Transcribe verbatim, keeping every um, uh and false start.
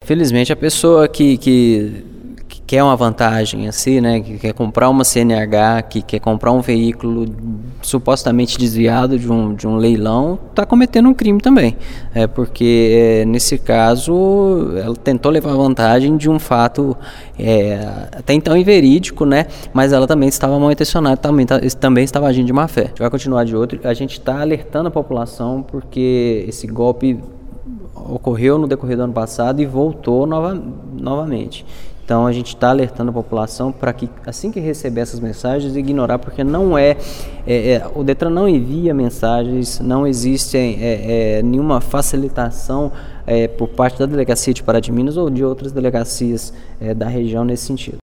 infelizmente a pessoa que, que, que quer uma vantagem assim, né, que quer comprar uma C N H, que quer comprar um veículo supostamente desviado de um, de um leilão, está cometendo um crime também, é, porque é, nesse caso ela tentou levar vantagem de um fato é, até então inverídico, né, mas ela também estava mal intencionada, também, também estava agindo de má fé. A gente vai continuar de outro, a gente está alertando a população porque esse golpe ocorreu no decorrer do ano passado e voltou nova, novamente. Então a gente está alertando a população para que assim que receber essas mensagens, ignorar, porque não é, é, é o Detran não envia mensagens, não existe é, é, nenhuma facilitação é, por parte da Delegacia de Pará de Minas ou de outras delegacias é, da região nesse sentido.